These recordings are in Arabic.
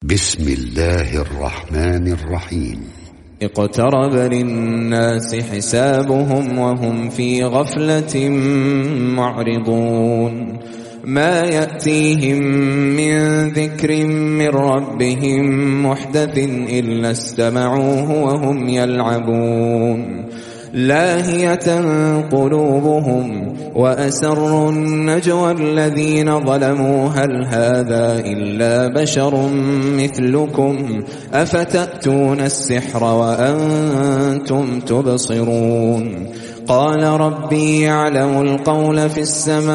بسم الله الرحمن الرحيم. اقترب للناس حسابهم وهم في غفلة معرضون ما يأتيهم من ذكر من ربهم محدث إلا استمعوه وهم يلعبون لاهية قلوبهم وأسروا النجوى الذين ظلموا هل هذا إلا بشر مثلكم أفتأتون السحر وأنتم تبصرون قال ربي يعلم القول في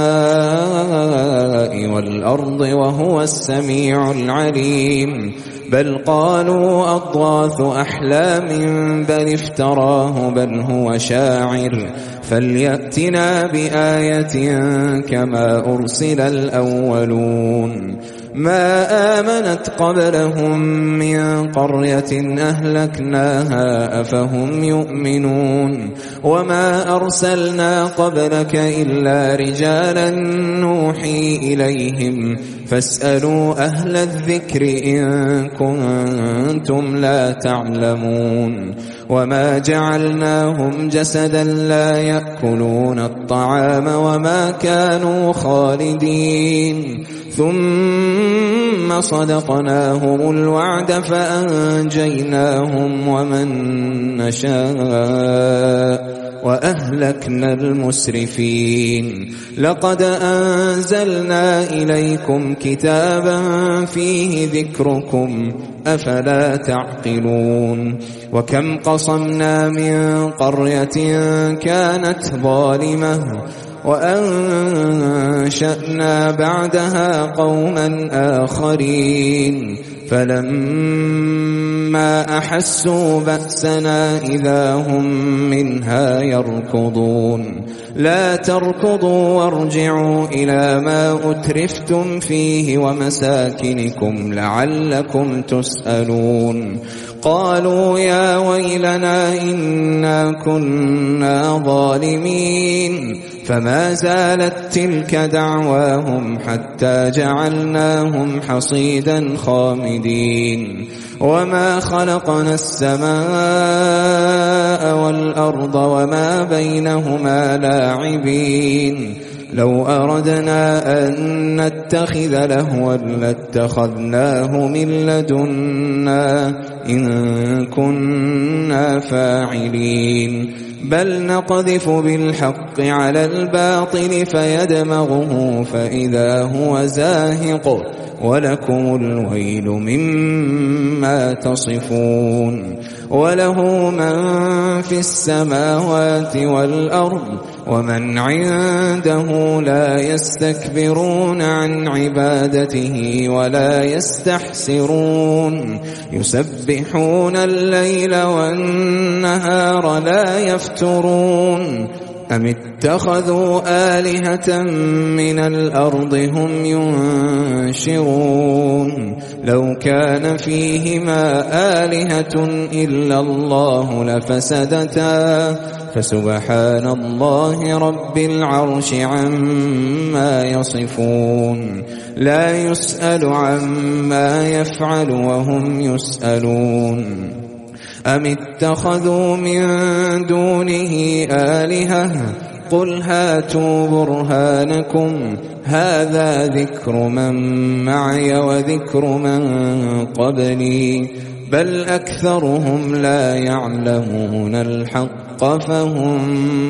السماء والأرض وهو السميع العليم بل قالوا أضغاث أحلام بل افتراه بل هو شاعر فليأتنا بآية كما أرسل الأولون ما آمنت قبلهم من قرية أهلكناها أفهم يؤمنون وما أرسلنا قبلك إلا رجالا نوحي إليهم فاسألوا أهل الذكر إن كنتم لا تعلمون وما جعلناهم جسدا لا يأكلون الطعام وما كانوا خالدين ثم صدقناهم الوعد فأنجيناهم ومن نشاء وأهلكنا المسرفين لقد أنزلنا إليكم كتابا فيه ذكركم أفلا تعقلون وكم قصمنا من قرية كانت ظالمة وأنشأنا بعدها قوما آخرين فلما أحسوا بأسنا إذا هم منها يركضون لا تركضوا وارجعوا إلى ما أترفتم فيه ومساكنكم لعلكم تسألون قالوا يا ويلنا إنا كنا ظالمين فما زالت تلك دعواهم حتى جعلناهم حصيدا خامدين وما خلقنا السماء والأرض وما بينهما لاعبين لو أردنا أن نتخذ لهوا لاتخذناه من لدنا إن كنا فاعلين بل نقذف بالحق على الباطل فيدمغه فإذا هو زاهق ولكم الويل مما تصفون وله من في السماوات والأرض ومن عنده لا يستكبرون عن عبادته ولا يستحسرون يسبحون الليل والنهار لا يفترون أم اتخذوا آلهة من الأرض هم ينشرون لو كان فيهما آلهة إلا الله لفسدتا فسبحان الله رب العرش عما يصفون لا يسأل عما يفعل وهم يسألون أم اتخذوا من دونه آلهة قل هاتوا برهانكم هذا ذكر من معي وذكر من قبلي بل أكثرهم لا يعلمون الحق فهم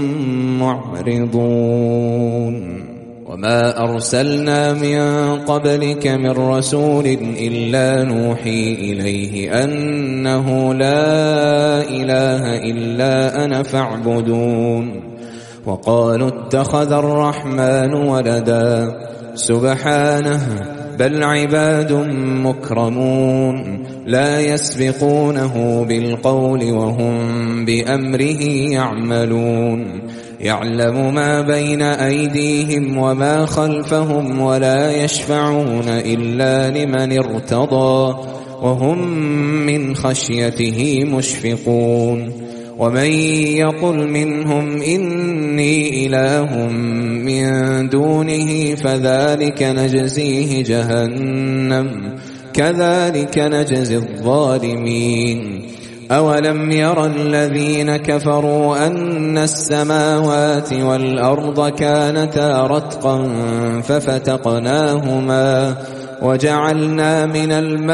معرضون وما أرسلنا من قبلك من رسول إلا نوحي إليه أنه لا إله إلا أنا فاعبدون وقالوا اتخذ الرحمن ولدا سبحانه بل عباد مكرمون لا يسبقونه بالقول وهم بأمره يعملون يعلم ما بين أيديهم وما خلفهم ولا يشفعون إلا لمن ارتضى وهم من خشيته مشفقون ومن يقل منهم إني إله من دونه فذلك نجزيه جهنم كذلك نجزي الظالمين. أولم ير الذين كفروا أن السماوات والأرض كانتا رتقا ففتقناهما وجعلنا من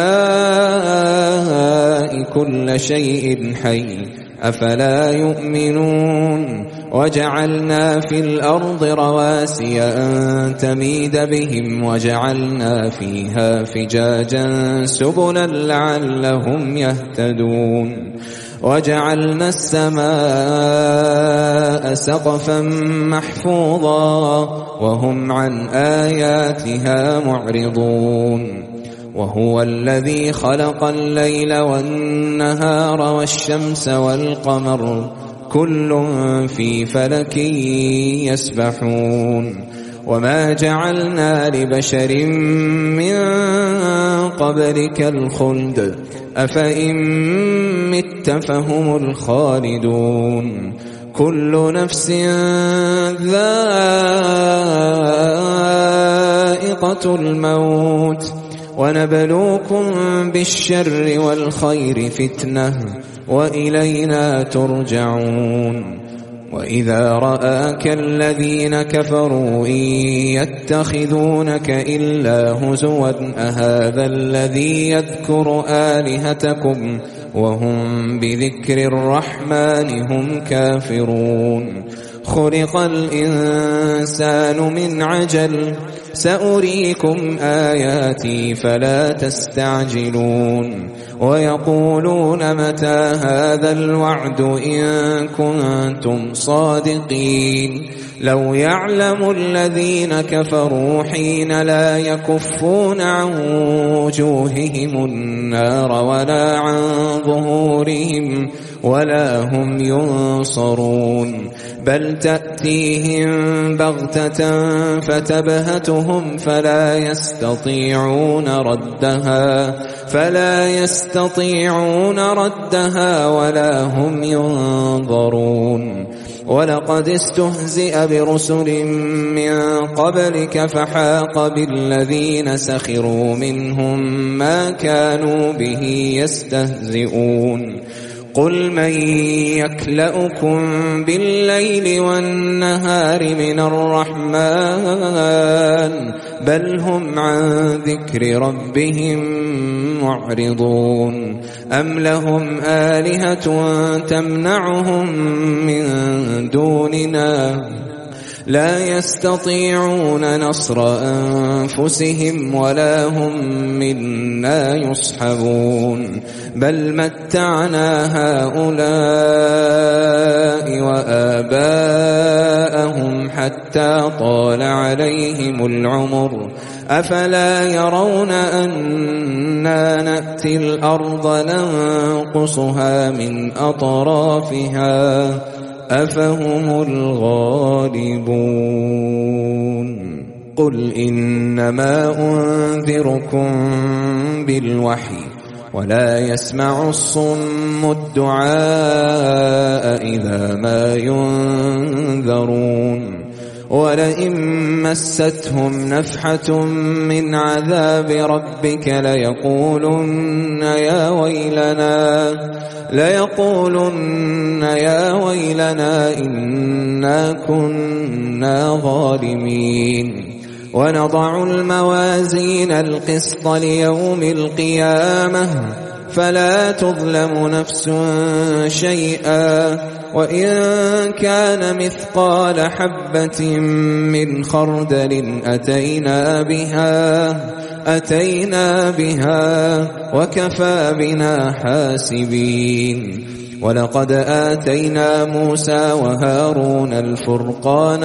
الماء كل شيء حي أفلا يؤمنون وجعلنا في الأرض رواسي أن تميد بهم وجعلنا فيها فجاجا سبلا لعلهم يهتدون وجعلنا السماء سقفا محفوظا وهم عن آياتها معرضون وهو الذي خلق الليل والنهار والشمس والقمر كل في فلك يسبحون وما جعلنا لبشر من قبلك الخلد أفإن مت فهم الخالدون كل نفس ذائقة الموت ونبلوكم بالشر والخير فتنة وإلينا ترجعون وإذا رآك الذين كفروا إن يتخذونك إلا هزوا أهذا الذي يذكر آلهتكم وهم بذكر الرحمن هم كافرون خلق الإنسان من عجل سأريكم آياتي فلا تستعجلون ويقولون متى هذا الوعد إن كنتم صادقين لو يعلم الذين كفروا حين لا يكفون عن وجوههم النار ولا عن ظهورهم ولا هم ينصرون بل تأتيهم بغتة فتبهتهم فلا يستطيعون ردها ولا هم ينظرون ولقد استهزئ برسل من قبلك فحاق بالذين سخروا منهم ما كانوا به يستهزئون قل من يكلؤكم بالليل والنهار من الرحمن بل هم عن ذكر ربهم معرضون أم لهم آلهة تمنعهم من دوننا لا يستطيعون نصر أنفسهم ولا هم منا يصحبون بل متعنا هؤلاء وآباءهم حتى طال عليهم العمر أفلا يرون أنا نأتي الأرض ننقصها من أطرافها أفهم الغالبون قل إنما أنذركم بالوحي ولا يسمع الصم الدعاء إذا ما ينذرون ولئن مستهم نفحة من عذاب ربك ليقولن يا ويلنا إنا كنا ظالمين ونضع الموازين القسط ليوم القيامة فلا تظلم نفس شيئا وإن كان مثقال حبة من خردل أتينا بها وكفى بنا حاسبين ولقد آتينا موسى وهارون الفرقان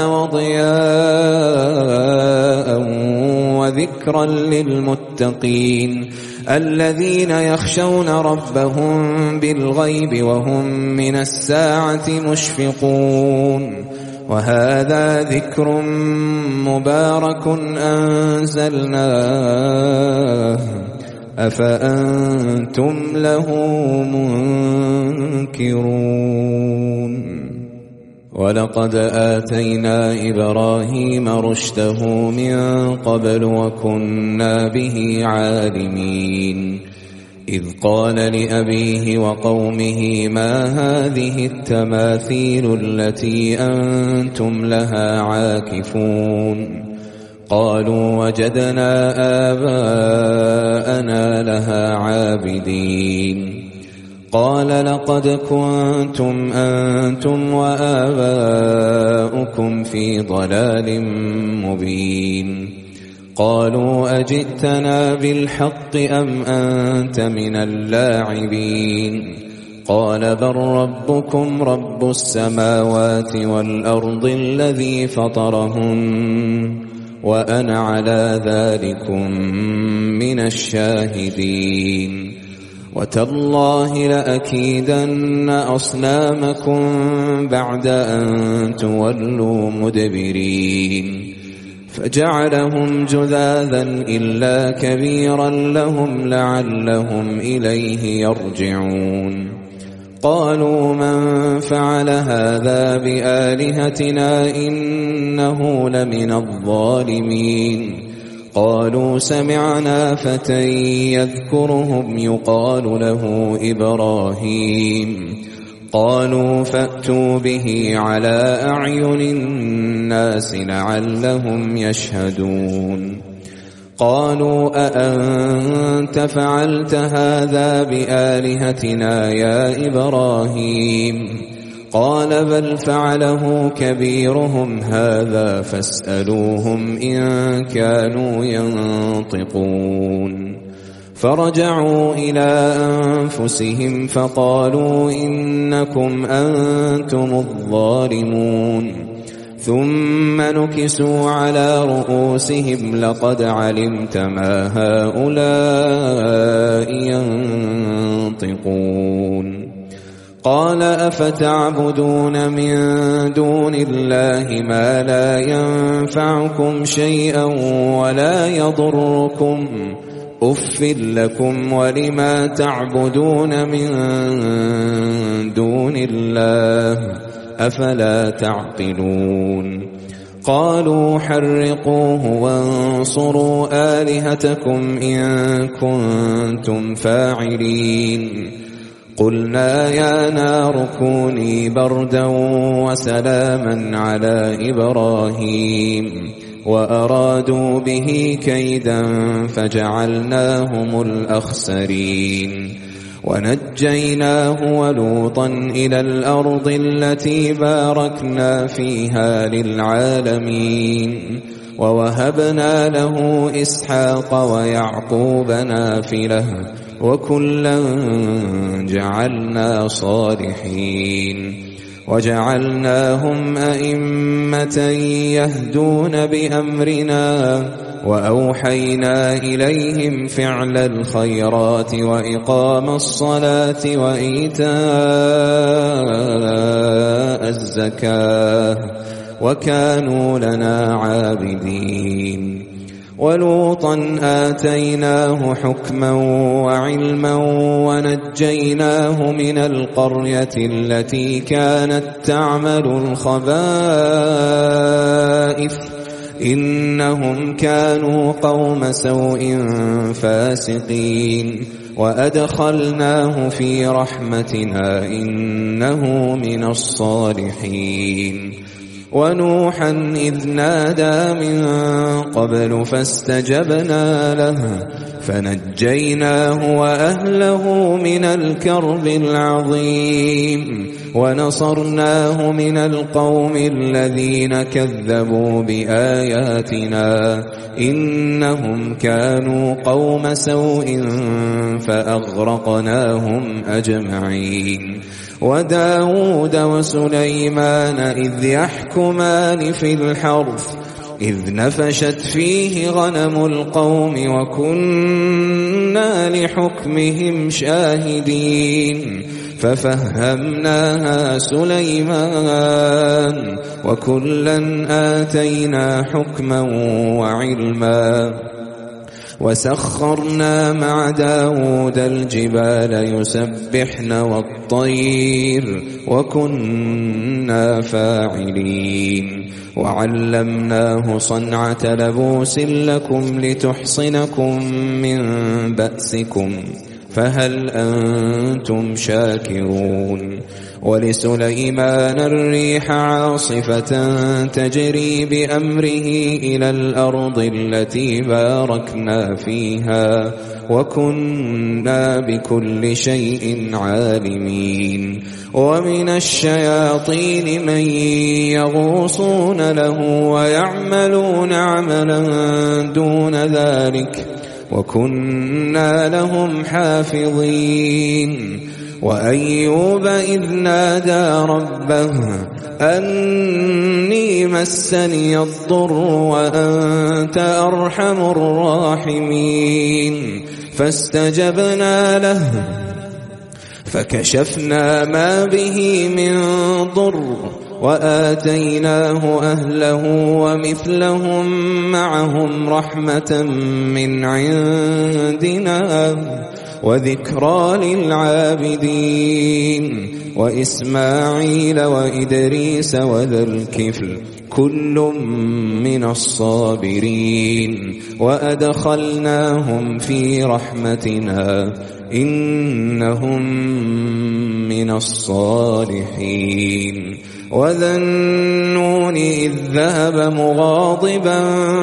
وضياء وذكرا للمتقين الذين يخشون ربهم بالغيب وهم من الساعة مشفقون وهذا ذكر مبارك أنزلناه أفأنتم له منكرون ولقد آتينا إبراهيم رشده من قبل وكنا به عالمين إذ قال لأبيه وقومه ما هذه التماثيل التي أنتم لها عاكفون قالوا وجدنا آباءنا لها عابدين قال لقد كنتم أنتم وآباؤكم في ضلال مبين قالوا أجئتنا بالحق أم أنت من اللاعبين قال بل ربكم رب السماوات والأرض الذي فطرهن وأنا على ذلكم من الشاهدين وتالله لأكيدن أصنامكم بعد أن تولوا مدبرين فجعلهم جذاذا إلا كبيرا لهم لعلهم إليه يرجعون قالوا من فعل هذا بآلهتنا إنه لمن الظالمين قالوا سمعنا فتى يذكرهم يقال له إبراهيم قالوا فأتوا به على أعين الناس لعلهم يشهدون قالوا أأنت فعلت هذا بآلهتنا يا إبراهيم قال بل فعله كبيرهم هذا فاسألوهم إن كانوا ينطقون فرجعوا إلى أنفسهم فقالوا إنكم أنتم الظالمون ثم نكسوا على رؤوسهم لقد علمت ما هؤلاء ينطقون قال أفتعبدون من دون الله ما لا ينفعكم شيئا ولا يضركم أف لكم ولما تعبدون من دون الله أفلا تعقلون قالوا حرقوه وانصروا آلهتكم إن كنتم فاعلين قلنا يا نار كوني بردا وسلاما على إبراهيم وأرادوا به كيدا فجعلناهم الأخسرين ونجيناه ولوطا إلى الأرض التي باركنا فيها للعالمين ووهبنا له إسحاق ويعقوب نافلة وكلا جعلنا صالحين وجعلناهم أئمة يهدون بأمرنا وأوحينا إليهم فعل الخيرات وإقام الصلاة وإيتاء الزكاة وكانوا لنا عابدين ولوطا آتيناه حكما وعلما ونجيناه من القرية التي كانت تعمل الخبائث إنهم كانوا قوم سوء فاسقين وأدخلناه في رحمتنا إنه من الصالحين ونوحا إذ نادى من قبل فاستجبنا له فنجيناه وأهله من الكرب العظيم ونصرناه من القوم الذين كذبوا بآياتنا إنهم كانوا قوم سوء فأغرقناهم أجمعين وداود وسليمان إذ يحكمان في الحرث إذ نفشت فيه غنم القوم وكنا لحكمهم شاهدين ففهمناها سليمان وكلا آتينا حكما وعلما وسخرنا مع داود الجبال يسبحن والطير وكنا فاعلين وعلمناه صنعة لبوس لكم لتحصنكم من بأسكم فهل أنتم شاكرون ولسليمان الريح عاصفة تجري بأمره إلى الأرض التي باركنا فيها وكنا بكل شيء عالمين ومن الشياطين من يغوصون له ويعملون عملا دون ذلك وكنا لهم حافظين وأيوب إذ نادى ربه أني مسني الضر وأنت أرحم الراحمين فاستجبنا له فكشفنا ما به من ضر وآتيناه أهله ومثلهم معهم رحمة من عندنا وذكرى للعابدين وإسماعيل وإدريس وذا الكفل كل من الصابرين وأدخلناهم في رحمتنا إنهم من الصالحين وذا النون إذ ذهب مغاضبا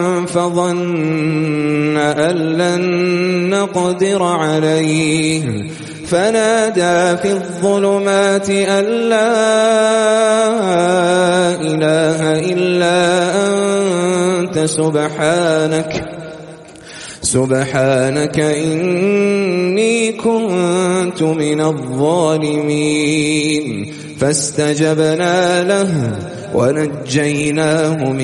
فظن أن لن نقدر عليه فنادى في الظلمات أن لا إله إلا أنت سبحانك إني كنت من الظالمين فاستجبنا له ونجيناه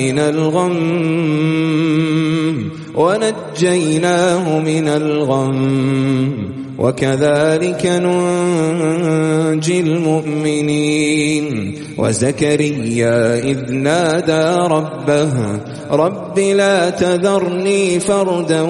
من الغم وكذلك ننجي المؤمنين وزكريا إذ نادى ربه رب لا تذرني فردا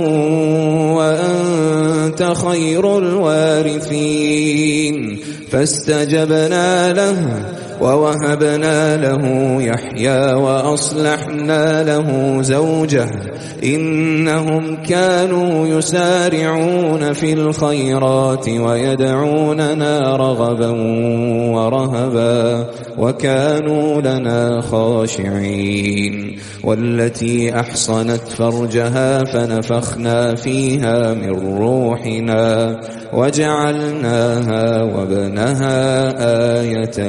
وأنت خير الوارثين فاستجبنا له ووهبنا له يحيى وأصلحنا له زوجه إنهم كانوا يسارعون في الخيرات ويدعوننا رغبا ورهبا وكانوا لنا خاشعين والتي أحصنت فرجها فنفخنا فيها من روحنا وجعلناها وابنها آية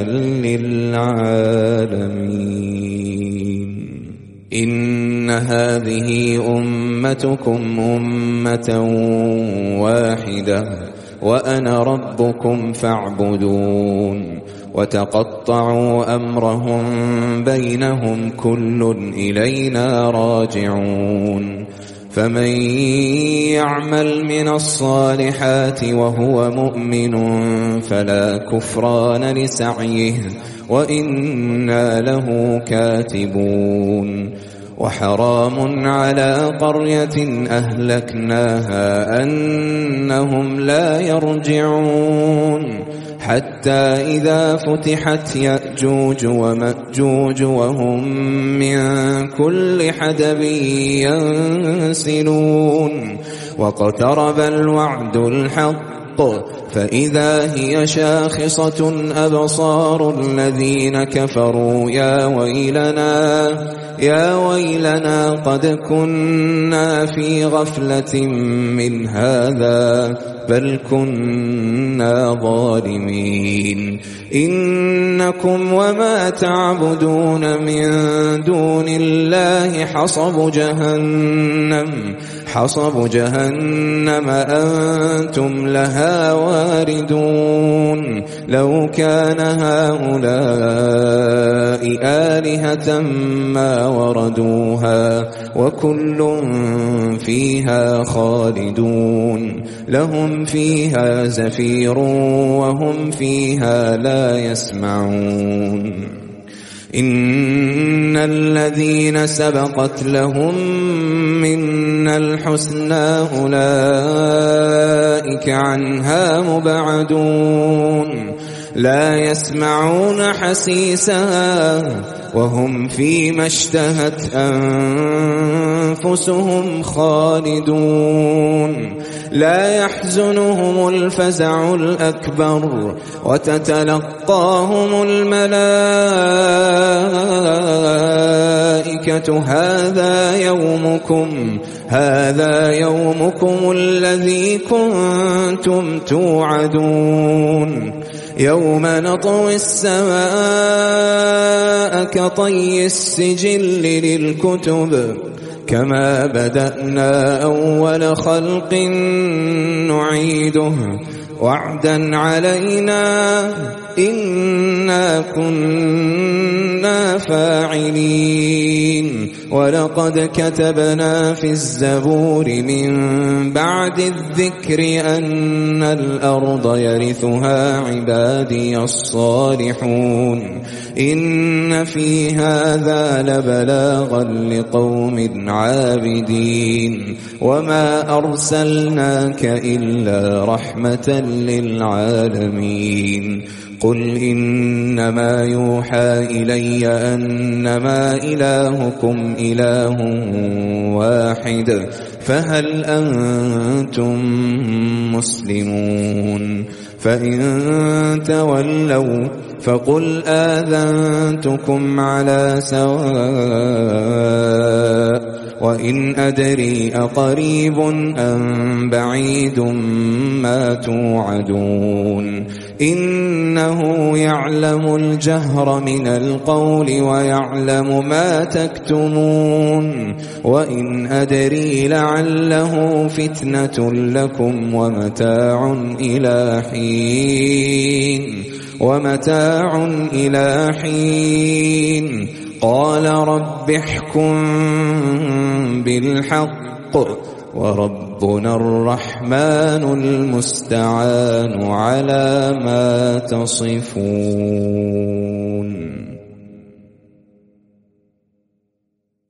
للعالمين إن هذه أمتكم أمة واحدة وأنا ربكم فاعبدون وتقطعوا أمرهم بينهم كل إلينا راجعون فمن يعمل من الصالحات وهو مؤمن فلا كفران لسعيه وإنا له كاتبون وحرام على قرية أهلكناها أنهم لا يرجعون حتى إذا فتحت يأجوج ومأجوج وهم من كل حدب ينسلون واقترب الوعد الحق فإذا هي شاخصة أبصار الذين كفروا يا ويلنا قد كنا في غفلة من هذا بل كنا ظالمين إنكم وما تعبدون من دون الله حصب جهنم أنتم لها واردون لو كان هؤلاء آلهة ما وردوها وكل فيها خالدون لهم فيها زفير وهم فيها لا يسمعون إن الذين سبقت لهم منا الحسنى أولئك عنها مبعدون لا يسمعون حسيسها وهم فيما اشتهت أنفسهم خالدون لا يحزنهم الفزع الأكبر وتتلقاهم الملائكة هذا يومكم الذي كنتم توعدون يوم نطوي السماء كطي السجل للكتب كما بدأنا أول خلق نعيده وعدا علينا إنا كنا فاعلين ولقد كتبنا في الزبور من بعد الذكر أن الأرض يرثها عبادي الصالحون إن في هذا لبلاغا لقوم عابدين وما أرسلناك إلا رحمة للعالمين قل إنما يوحى إلي أنما إلهكم إله واحد فهل أنتم مسلمون فإن تولوا فقل آذنتكم على سواء وإن أدري أقريب أم بعيد ما توعدون إنه يعلم الجهر من القول ويعلم ما تكتمون وإن أدري لعله فتنة لكم ومتاع إلى حين قال رب احكم بالحق وربنا الرحمن المستعان على ما تصفون